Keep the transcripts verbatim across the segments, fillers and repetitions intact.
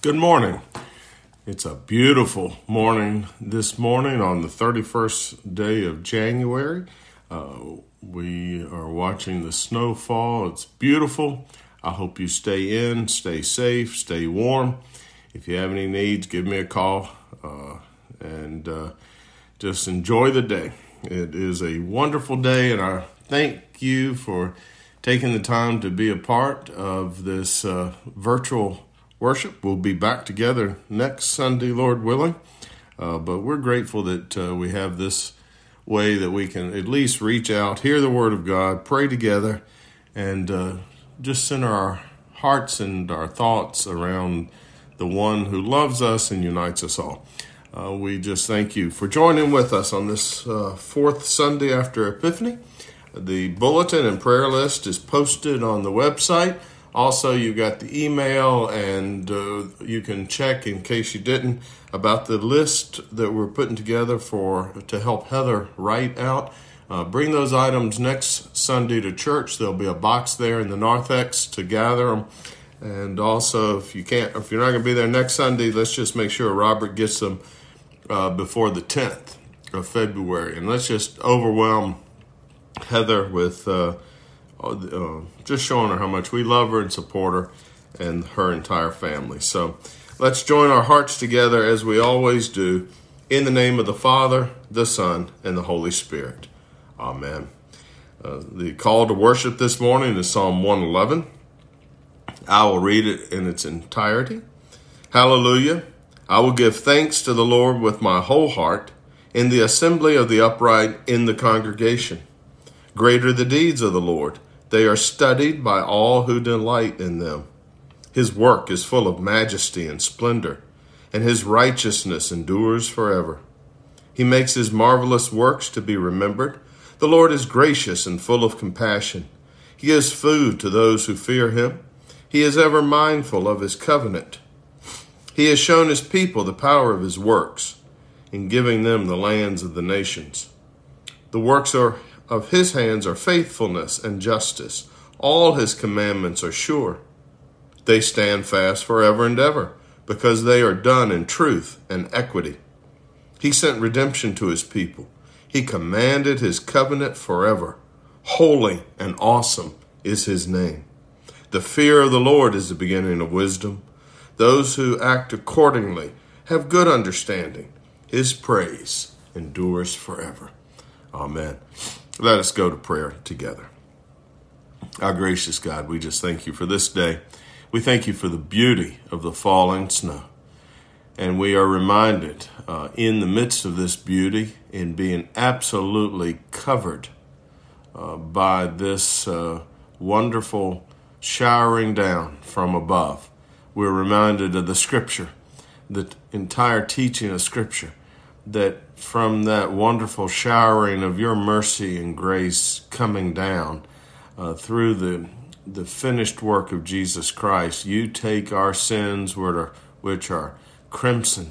Good morning. It's a beautiful morning this morning on the thirty-first day of January. Uh, we are watching the snow fall. It's beautiful. I hope you stay in, stay safe, stay warm. If you have any needs, give me a call uh, and uh, just enjoy the day. It is a wonderful day, and I thank you for taking the time to be a part of this uh, virtual worship. We'll be back together next Sunday, Lord willing. Uh, but we're grateful that uh, we have this way that we can at least reach out, hear the word of God, pray together, and uh, just center our hearts and our thoughts around the one who loves us and unites us all. Uh, we just thank you for joining with us on this uh, fourth Sunday after Epiphany. The bulletin and prayer list is posted on the website. Also, you got the email, and uh, you can check, in case you didn't, about the list that we're putting together for to help Heather write out. Uh, bring those items next Sunday to church. There'll be a box there in the narthex to gather them. And also, if you can't, if you're not going to be there next Sunday, let's just make sure Robert gets them uh, before the tenth of February, and let's just overwhelm Heather with Uh, Uh, just showing her how much we love her and support her and her entire family. So let's join our hearts together as we always do, in the name of the Father, the Son, and the Holy Spirit. Amen. Uh, the call to worship this morning is Psalm one eleven. I will read it in its entirety. Hallelujah. I will give thanks to the Lord with my whole heart in the assembly of the upright in the congregation. Great are the deeds of the Lord. They are studied by all who delight in them. His work is full of majesty and splendor, and his righteousness endures forever. He makes his marvelous works to be remembered. The Lord is gracious and full of compassion. He gives food to those who fear him. He is ever mindful of his covenant. He has shown his people the power of his works, in giving them the lands of the nations. The works are of his hands are faithfulness and justice. All his commandments are sure. They stand fast forever and ever, because they are done in truth and equity. He sent redemption to his people. He commanded his covenant forever. Holy and awesome is his name. The fear of the Lord is the beginning of wisdom. Those who act accordingly have good understanding. His praise endures forever. Amen. Let us go to prayer together. Our gracious God, we just thank you for this day. We thank you for the beauty of the falling snow. And we are reminded uh, in the midst of this beauty, in being absolutely covered uh, by this uh, wonderful showering down from above. We're reminded of the scripture, the entire teaching of scripture, that from that wonderful showering of your mercy and grace coming down uh, through the the finished work of Jesus Christ, you take our sins, which are, which are crimson,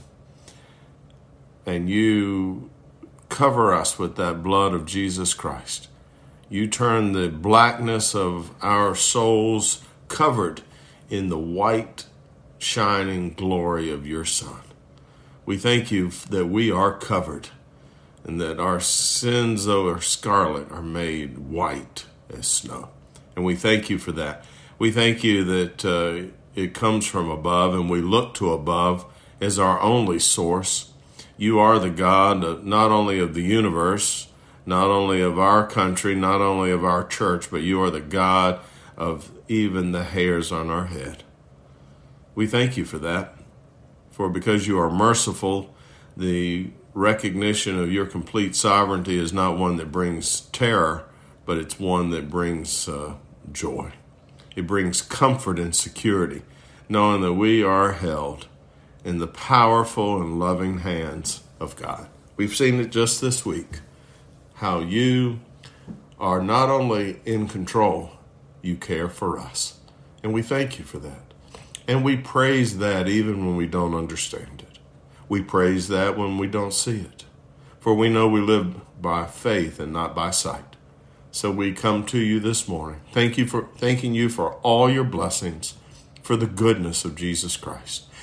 and you cover us with that blood of Jesus Christ. You turn the blackness of our souls covered in the white, shining glory of your Son. We thank you that we are covered, and that our sins, though are scarlet, are made white as snow. And we thank you for that. We thank you that uh, it comes from above, and we look to above as our only source. You are the God of, not only of the universe, not only of our country, not only of our church, but you are the God of even the hairs on our head. We thank you for that. For because you are merciful, the recognition of your complete sovereignty is not one that brings terror, but it's one that brings uh, joy. It brings comfort and security, knowing that we are held in the powerful and loving hands of God. We've seen it just this week, how you are not only in control, you care for us. And we thank you for that. And we praise that even when we don't understand it. We praise that when we don't see it. For we know we live by faith and not by sight. So we come to you this morning. Thank you for thanking you for all your blessings, for the goodness of Jesus Christ.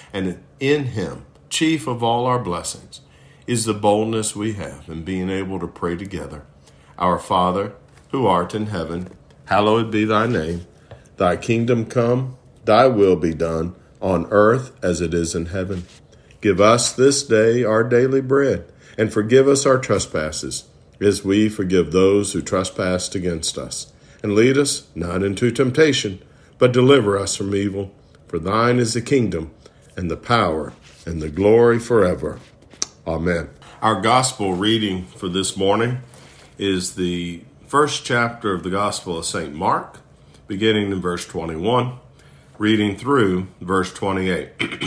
And in him, chief of all our blessings, is the boldness we have in being able to pray together. Our Father, who art in heaven, hallowed be thy name. Thy kingdom come, thy will be done, on earth as it is in heaven. Give us this day our daily bread, and forgive us our trespasses, as we forgive those who trespass against us. And lead us not into temptation, but deliver us from evil. For thine is the kingdom, and the power, and the glory forever. Amen. Our gospel reading for this morning is the first chapter of the Gospel of Saint Mark, beginning in verse twenty-one, reading through verse twenty-eight.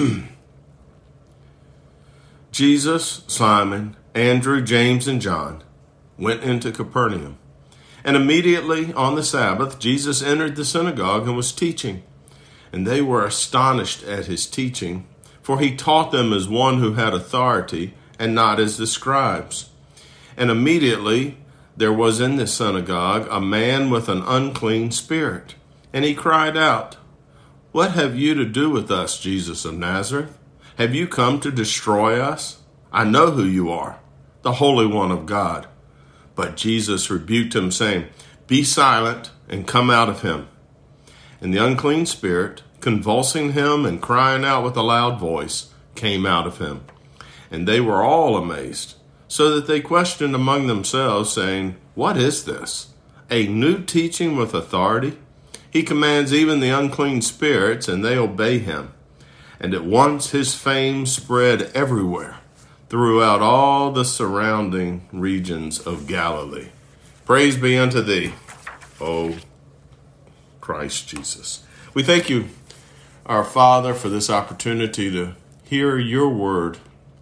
Jesus, Simon, Andrew, James, and John went into Capernaum. And immediately on the Sabbath, Jesus entered the synagogue and was teaching. And they were astonished at his teaching, for he taught them as one who had authority, and not as the scribes. And immediately there was in the synagogue a man with an unclean spirit. And he cried out, "What have you to do with us, Jesus of Nazareth? Have you come to destroy us? I know who you are, the Holy One of God." But Jesus rebuked him, saying, "Be silent and come out of him." And the unclean spirit, convulsing him and crying out with a loud voice, came out of him. And they were all amazed, so that they questioned among themselves, saying, "What is this? A new teaching with authority? He commands even the unclean spirits, and they obey him." And at once his fame spread everywhere, throughout all the surrounding regions of Galilee. Praise be unto thee, O Christ Jesus. We thank you, our Father, for this opportunity to hear your word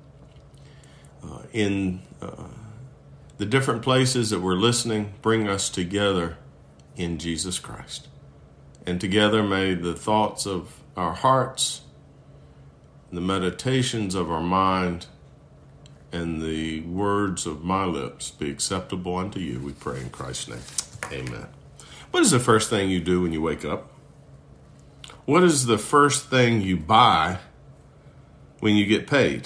uh, in uh, the different places that we're listening. Bring us together in Jesus Christ. And together may the thoughts of our hearts, the meditations of our mind, and the words of my lips be acceptable unto you, we pray in Christ's name. Amen. What is the first thing you do when you wake up? What is the first thing you buy when you get paid?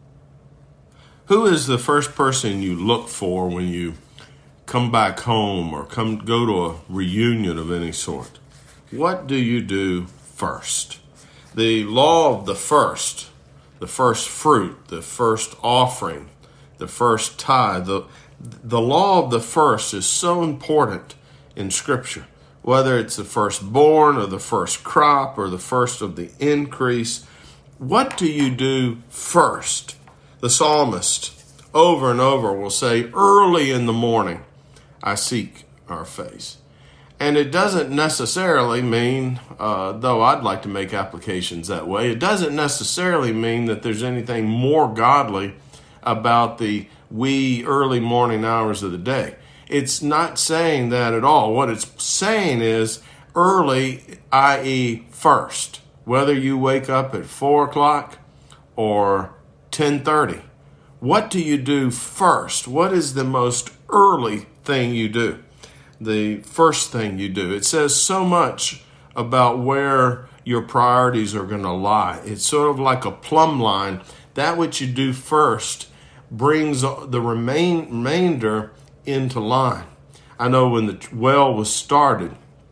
Who is the first person you look for when you come back home or come go to a reunion of any sort? What do you do first? The law of the first, the first fruit, the first offering, the first tithe, the, the law of the first is so important in Scripture. Whether it's the firstborn or the first crop or the first of the increase, what do you do first? The psalmist over and over will say, "Early in the morning I seek our face." And it doesn't necessarily mean, uh, though I'd like to make applications that way, it doesn't necessarily mean that there's anything more godly about the wee early morning hours of the day. It's not saying that at all. What it's saying is early, that is first. Whether you wake up at four o'clock or ten thirty, what do you do first? What is the most early thing you do? The first thing you do. It says so much about where your priorities are going to lie. It's sort of like a plumb line. That which you do first brings the remain, remainder into line. I know when the well was started,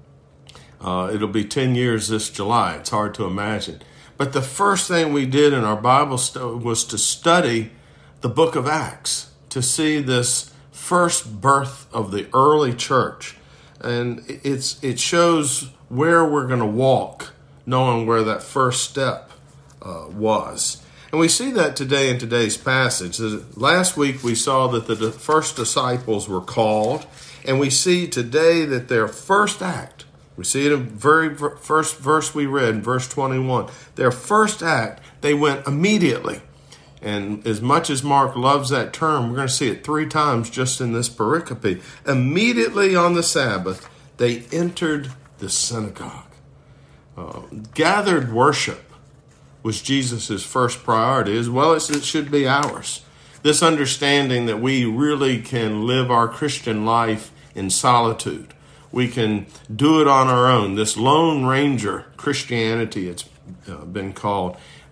uh, it'll be ten years this July. It's hard to imagine. But the first thing we did in our Bible st- was to study the book of Acts, to see this first birth of the early church. And it's it shows where we're going to walk, knowing where that first step uh, was. And we see that today in today's passage. Last week we saw that the first disciples were called, and we see today that their first act, we see it in the very first verse we read, in verse twenty-one, their first act, they went immediately. And as much as Mark loves that term, we're going to see it three times just in this pericope. Immediately on the Sabbath, they entered the synagogue. Uh, gathered worship was Jesus' first priority, as well as it should be ours. This understanding that we really can live our Christian life in solitude. We can do it on our own. This Lone Ranger Christianity, it's uh, been called,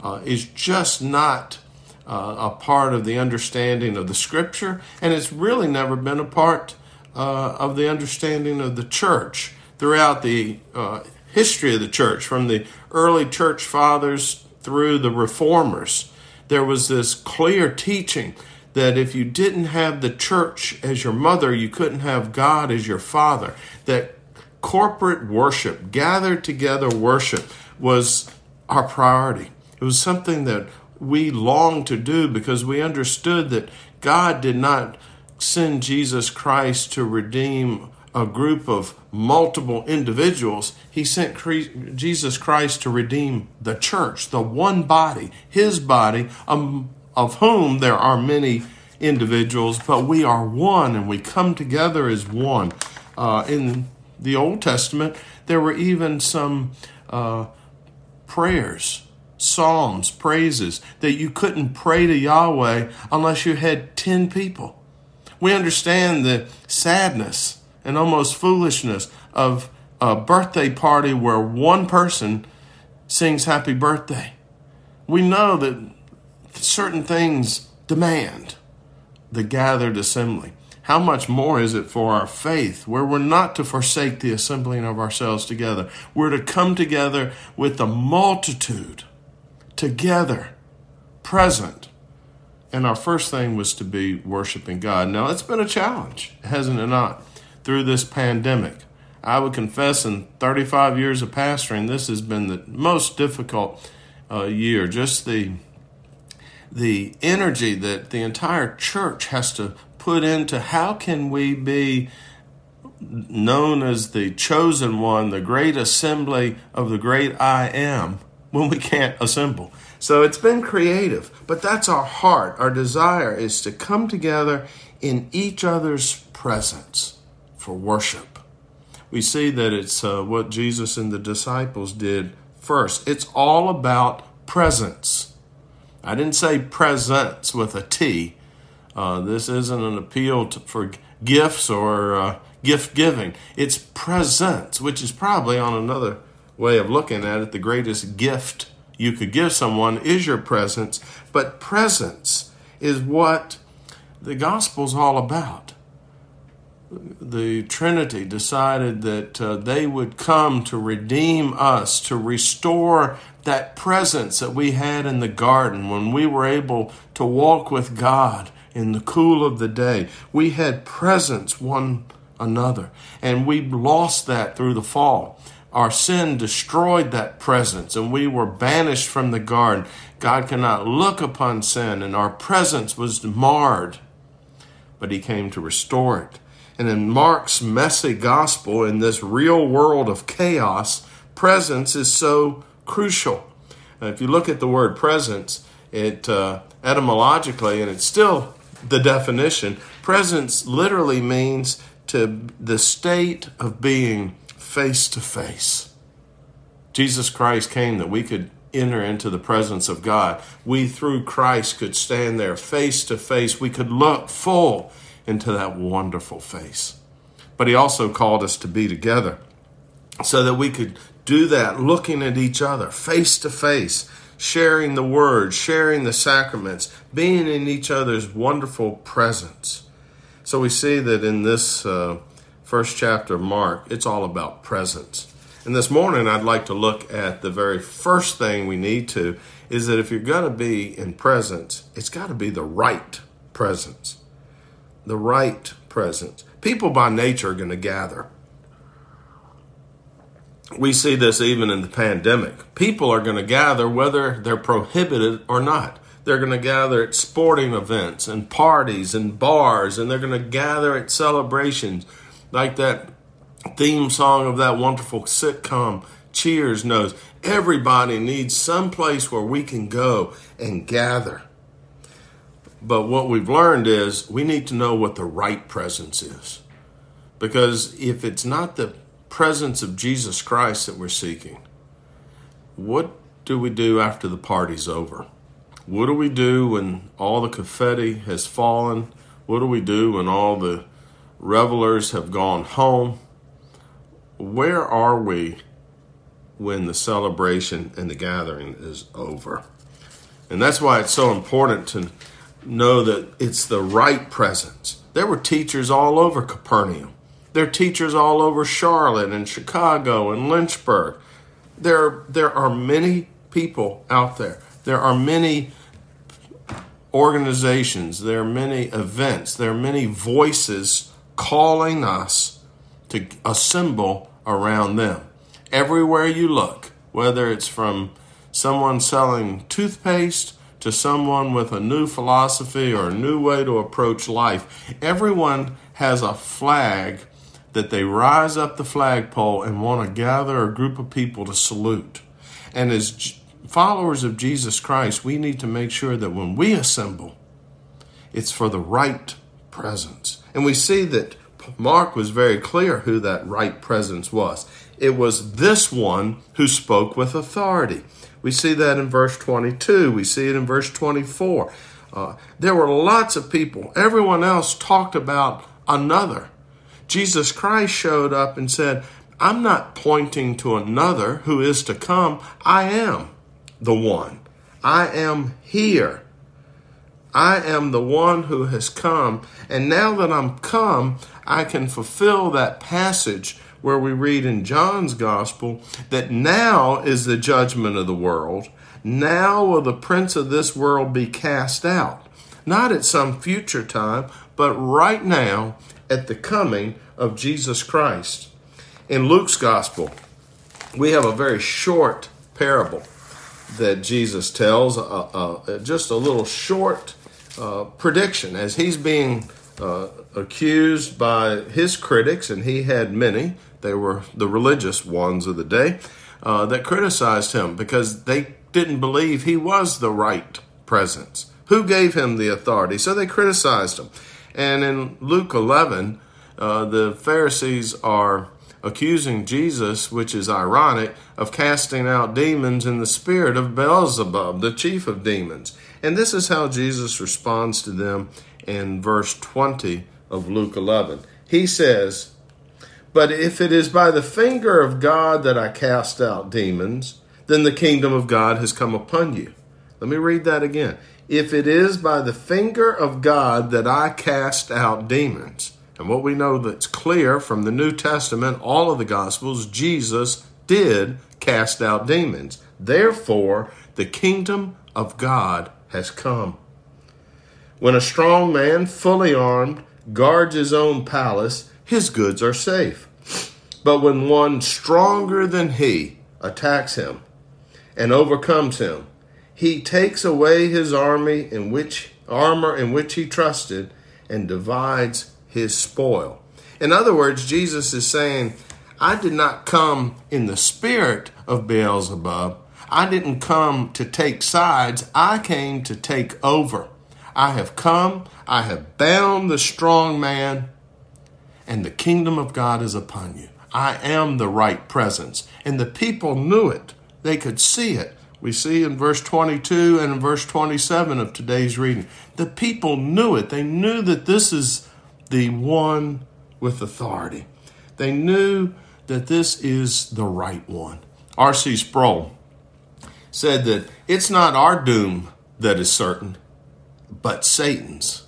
uh, is just not uh, a part of the understanding of the Scripture, and it's really never been a part uh, of the understanding of the church throughout the uh, history of the church, from the early church fathers through the reformers. There was this clear teaching that if you didn't have the church as your mother, you couldn't have God as your father. That corporate worship, gathered together worship, was our priority. It was something that we longed to do because we understood that God did not send Jesus Christ to redeem a group of multiple individuals. He sent Jesus Christ to redeem the church, the one body, his body, um, of whom there are many individuals, but we are one and we come together as one. Uh, in the Old Testament, there were even some uh, prayers, psalms, praises that you couldn't pray to Yahweh unless you had ten people. We understand the sadness and almost foolishness of a birthday party where one person sings happy birthday. We know that certain things demand the gathered assembly. How much more is it for our faith, where we're not to forsake the assembling of ourselves together? We're to come together with the multitude, together, present. And our first thing was to be worshiping God. Now, it's been a challenge, hasn't it not, through this pandemic. I would confess in thirty-five years of pastoring, this has been the most difficult uh, year. Just the the energy that the entire church has to put into how can we be known as the chosen one, the great assembly of the great I am, when we can't assemble. So it's been creative, but that's our heart. Our desire is to come together in each other's presence for worship. We see that it's uh, what Jesus and the disciples did first. It's all about presence. I didn't say presents with a T. Uh, this isn't an appeal to, for gifts or uh, gift giving. It's presence, which is probably, on another way of looking at it, the greatest gift you could give someone is your presence. But presence is what the gospel's all about. The Trinity decided that uh, they would come to redeem us, to restore that presence that we had in the garden when we were able to walk with God in the cool of the day. We had presence one another, and we lost that through the fall. Our sin destroyed that presence, and we were banished from the garden. God cannot look upon sin, and our presence was marred, but he came to restore it. And in Mark's messy gospel, in this real world of chaos, presence is so crucial. Now, if you look at the word presence, it uh, etymologically, and it's still the definition, presence literally means to the state of being face to face. Jesus Christ came that we could enter into the presence of God. We, through Christ, could stand there face to face. We could look full into that wonderful face. But he also called us to be together so that we could do that, looking at each other face to face, sharing the word, sharing the sacraments, being in each other's wonderful presence. So we see that in this uh, first chapter of Mark, it's all about presence. And this morning, I'd like to look at the very first thing we need to, is that if you're going to be in presence, it's got to be the right presence. The right presence. People by nature are going to gather. We see this even in the pandemic. People are going to gather whether they're prohibited or not. They're going to gather at sporting events and parties and bars, and they're going to gather at celebrations like that theme song of that wonderful sitcom Cheers knows. Everybody needs some place where we can go and gather. But what we've learned is we need to know what the right presence is. Because if it's not the presence of Jesus Christ that we're seeking, what do we do after the party's over? What do we do when all the confetti has fallen? What do we do when all the revelers have gone home? Where are we when the celebration and the gathering is over? And that's why it's so important to know that it's the right presence. There were teachers all over Capernaum. There are teachers all over Charlotte and Chicago and Lynchburg. There, there are many people out there. There are many organizations. There are many events. There are many voices calling us to assemble around them. Everywhere you look, whether it's from someone selling toothpaste to someone with a new philosophy or a new way to approach life, everyone has a flag that they rise up the flagpole and want to gather a group of people to salute. And as followers of Jesus Christ, we need to make sure that when we assemble, it's for the right presence. And we see that Mark was very clear who that right presence was. It was this one who spoke with authority. We see that in verse twenty-two. We see it in verse twenty-four. Uh, there were lots of people. Everyone else talked about another. Jesus Christ showed up and said, I'm not pointing to another who is to come. I am the one. I am here. I am the one who has come. And now that I'm come, I can fulfill that passage where we read in John's gospel that now is the judgment of the world. Now will the prince of this world be cast out. Not at some future time, but right now at the coming of Jesus Christ. In Luke's gospel, we have a very short parable that Jesus tells, uh, uh, just a little short uh, prediction as he's being uh, accused by his critics, and he had many. They were the religious ones of the day uh, that criticized him because they didn't believe he was the right presence. Who gave him the authority? So they criticized him. And in Luke eleven, uh, the Pharisees are accusing Jesus, which is ironic, of casting out demons in the spirit of Beelzebub, the chief of demons. And this is how Jesus responds to them in verse twenty of Luke eleven. He says, but if it is by the finger of God that I cast out demons, then the kingdom of God has come upon you. Let me read that again. If it is by the finger of God that I cast out demons, and what we know that's clear from the New Testament, all of the Gospels, Jesus did cast out demons. Therefore, the kingdom of God has come. When a strong man, fully armed, guards his own palace, his goods are safe. But when one stronger than he attacks him and overcomes him, he takes away his army in which armor in which he trusted and divides his spoil. In other words, Jesus is saying, I did not come in the spirit of Beelzebub. I didn't come to take sides. I came to take over. I have come, I have bound the strong man, and the kingdom of God is upon you. I am the right presence. And the people knew it. They could see it. We see in verse twenty-two and in verse twenty-seven of today's reading. The people knew it. They knew that this is the one with authority. They knew that this is the right one. R C Sproul said that it's not our doom that is certain, but Satan's.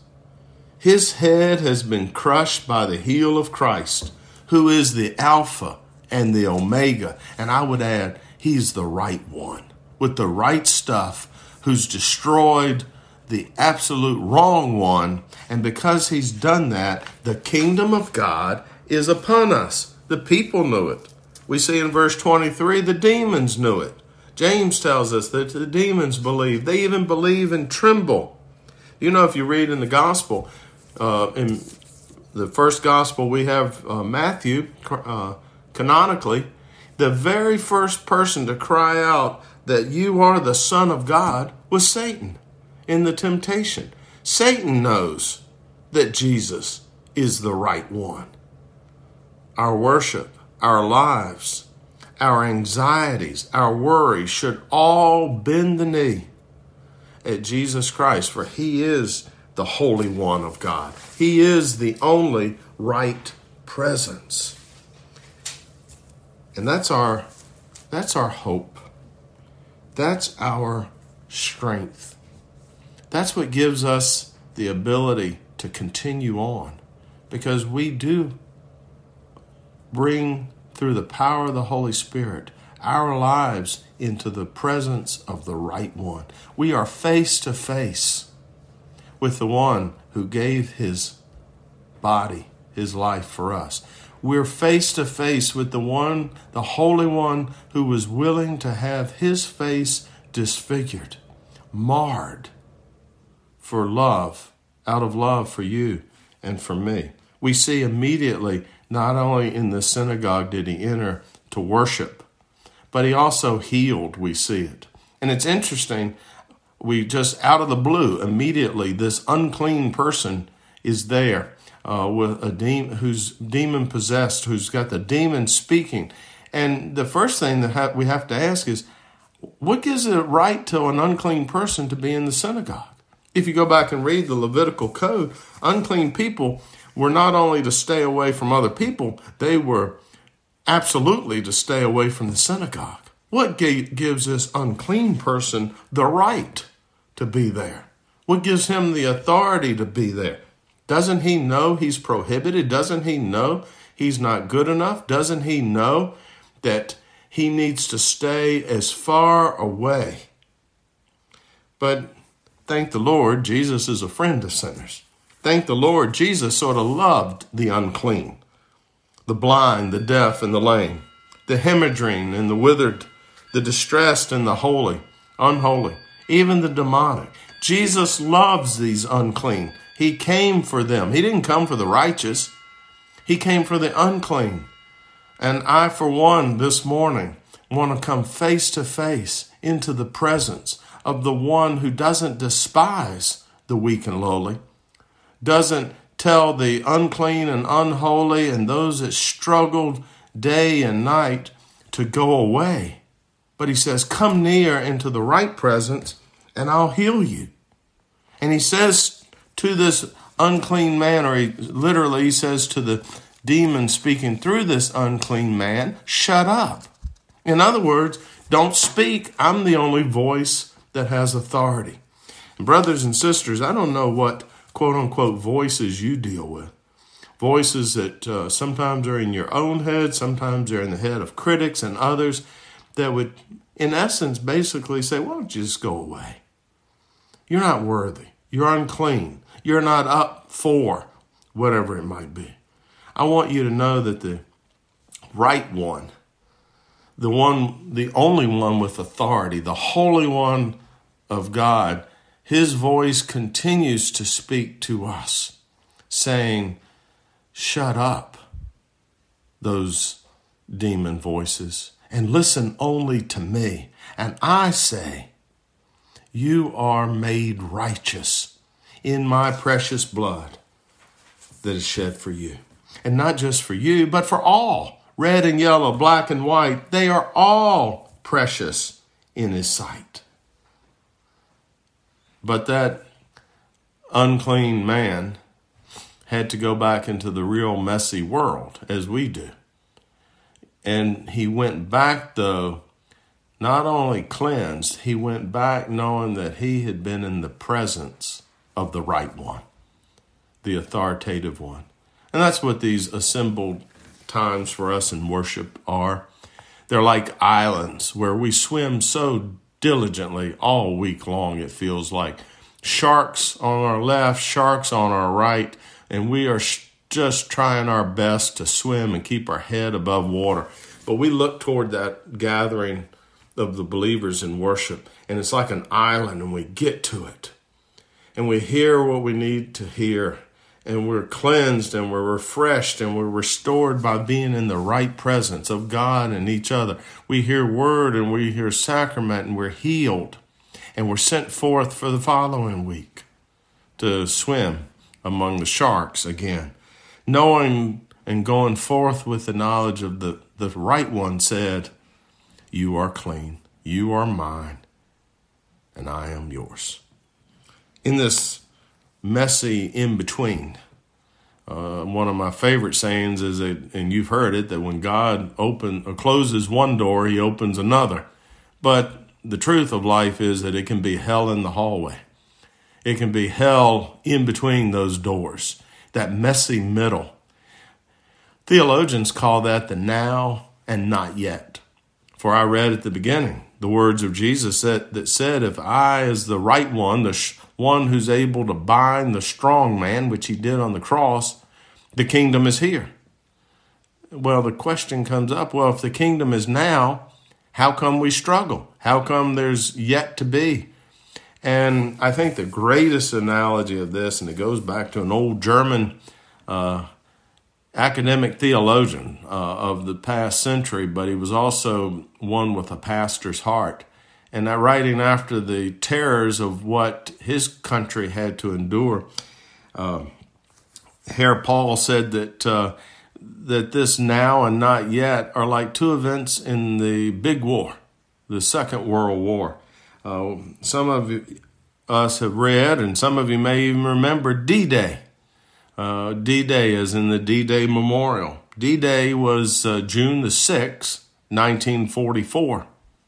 His head has been crushed by the heel of Christ, who is the Alpha and the Omega. And I would add, he's the right one with the right stuff, who's destroyed the absolute wrong one. And because he's done that, the kingdom of God is upon us. The people knew it. We see in verse twenty-three, the demons knew it. James tells us that the demons believe. They even believe and tremble. You know, if you read in the gospel, uh, in the first gospel we have uh, Matthew, uh, canonically, the very first person to cry out that you are the Son of God was Satan in the temptation. Satan knows that Jesus is the right one. Our worship, our lives, our anxieties, our worries should all bend the knee at Jesus Christ, for he is the Holy One of God. He is the only right presence. And that's our, that's our hope. That's our strength. That's what gives us the ability to continue on, because we do bring, through the power of the Holy Spirit, our lives into the presence of the right one. We are face to face with the one who gave his body, his life for us. We're face to face with the one, the Holy One, who was willing to have his face disfigured, marred, for love, out of love for you and for me. We see immediately, not only in the synagogue did he enter to worship, but he also healed, we see it. And it's interesting, we just out of the blue, immediately this unclean person is there uh, with a demon who's demon possessed, who's got the demon speaking. And the first thing that ha- we have to ask is, what gives it right to an unclean person to be in the synagogue? If you go back and read the Levitical code, unclean people were not only to stay away from other people, they were absolutely to stay away from the synagogue. What gives this unclean person the right to be there? What gives him the authority to be there? Doesn't he know he's prohibited? Doesn't he know he's not good enough? Doesn't he know that he needs to stay as far away? But thank the Lord, Jesus is a friend of sinners. Thank the Lord, Jesus sort of loved the unclean, the blind, the deaf, and the lame, the hemorrhaging and the withered, the distressed and the holy, unholy, even the demonic. Jesus loves these unclean. He came for them. He didn't come for the righteous. He came for the unclean. And I, for one, this morning, want to come face to face into the presence of the one who doesn't despise the weak and lowly, doesn't tell the unclean and unholy and those that struggled day and night to go away. But he says, come near into the right presence and I'll heal you. And he says to this unclean man, or he literally he says to the demon speaking through this unclean man, shut up. In other words, don't speak. I'm the only voice that has authority. And brothers and sisters, I don't know what quote unquote voices you deal with. Voices that uh, sometimes are in your own head, sometimes they're in the head of critics and others that would, in essence, basically say, why don't you just go away? You're not worthy. You're unclean. You're not up for whatever it might be. I want you to know that the right one, the one, the only one with authority, the Holy One of God, his voice continues to speak to us, saying, shut up, those demon voices, and listen only to me. And I say, you are made righteous in my precious blood that is shed for you. And not just for you, but for all. Red and yellow, black and white, they are all precious in his sight. But that unclean man had to go back into the real messy world, as we do. And he went back, though, not only cleansed, he went back knowing that he had been in the presence of the right one, the authoritative one. And that's what these assembled times for us in worship are. They're like islands where we swim so diligently all week long, it feels like. Sharks on our left, sharks on our right, and we are sh- just trying our best to swim and keep our head above water. But we look toward that gathering of the believers in worship, and it's like an island, and we get to it. And we hear what we need to hear, and we're cleansed, and we're refreshed, and we're restored by being in the right presence of God and each other. We hear word, and we hear sacrament, and we're healed, and we're sent forth for the following week to swim among the sharks again, knowing and going forth with the knowledge of the, the right one said, you are clean, you are mine, and I am yours. In this messy in-between, uh, one of my favorite sayings is, that, and you've heard it, that when God open or closes one door, he opens another. But the truth of life is that it can be hell in the hallway. It can be hell in between those doors, that messy middle. Theologians call that the now and not yet. For I read at the beginning the words of Jesus that, that said, if I, as the right one, the sh- one who's able to bind the strong man, which he did on the cross, the kingdom is here. Well, the question comes up, well, if the kingdom is now, how come we struggle? How come there's yet to be? And I think the greatest analogy of this, and it goes back to an old German uh, academic theologian uh, of the past century, but he was also one with a pastor's heart. And that writing after the terrors of what his country had to endure, uh, Herr Paul said that uh, that this now and not yet are like two events in the big war, the Second World War. Uh, some of us have read, and some of you may even remember D-Day. Uh, D-Day is in the D-Day Memorial. D-Day was uh, June the sixth, nineteen forty-four.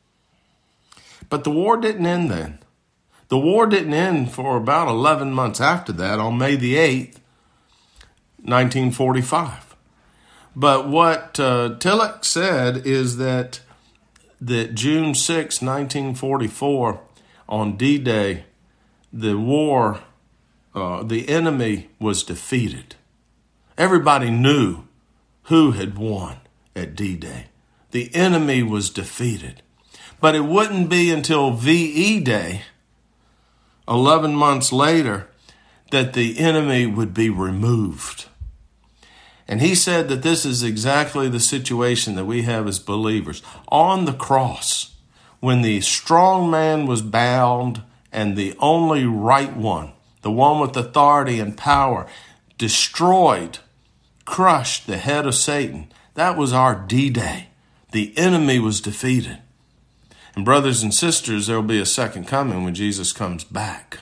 But the war didn't end then. The war didn't end for about eleven months after that, on May the eighth, nineteen forty-five. But what uh, Tillich said is that that June sixth, nineteen forty-four, on D-Day, the war, uh, the enemy was defeated. Everybody knew who had won at D-Day. The enemy was defeated. But it wouldn't be until V E Day, eleven months later, that the enemy would be removed. And he said that this is exactly the situation that we have as believers. On the cross, when the strong man was bound and the only right one, the one with authority and power, destroyed, crushed the head of Satan, that was our D-Day. The enemy was defeated. And brothers and sisters, there will be a second coming when Jesus comes back.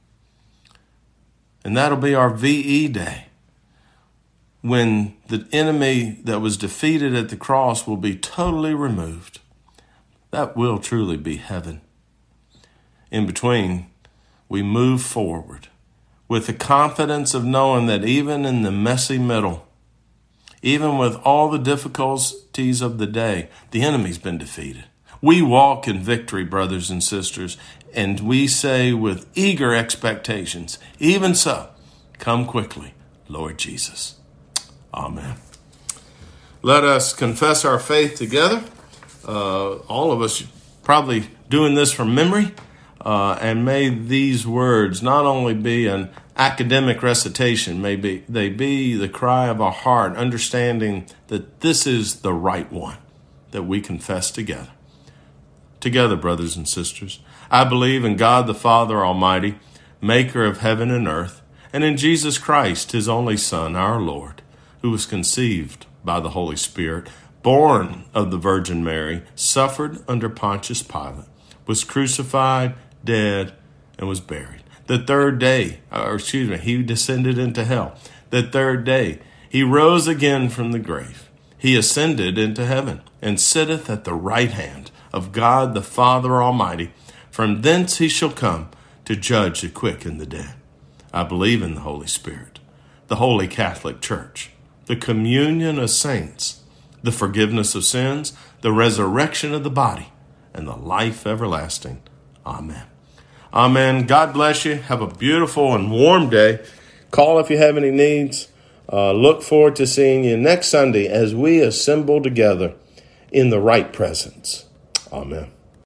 And that'll be our V E Day, when the enemy that was defeated at the cross will be totally removed. That will truly be heaven. In between, we move forward with the confidence of knowing that even in the messy middle, even with all the difficulties of the day, the enemy's been defeated. We walk in victory, brothers and sisters, and we say with eager expectations, even so, come quickly, Lord Jesus. Amen. Let us confess our faith together. Uh, all of us probably doing this from memory, uh, and may these words not only be an academic recitation, may be, they be the cry of our heart, understanding that this is the right one that we confess together. Together, brothers and sisters, I believe in God the Father Almighty, maker of heaven and earth, and in Jesus Christ, his only Son, our Lord, who was conceived by the Holy Spirit, born of the Virgin Mary, suffered under Pontius Pilate, was crucified, dead, and was buried. The third day, or excuse me, he descended into hell. The third day, he rose again from the grave. He ascended into heaven and sitteth at the right hand of God the Father Almighty. From thence he shall come to judge the quick and the dead. I believe in the Holy Spirit, the Holy Catholic Church, the communion of saints, the forgiveness of sins, the resurrection of the body, and the life everlasting. Amen. Amen. God bless you. Have a beautiful and warm day. Call if you have any needs. Uh, look forward to seeing you next Sunday as we assemble together in the right presence. Amen.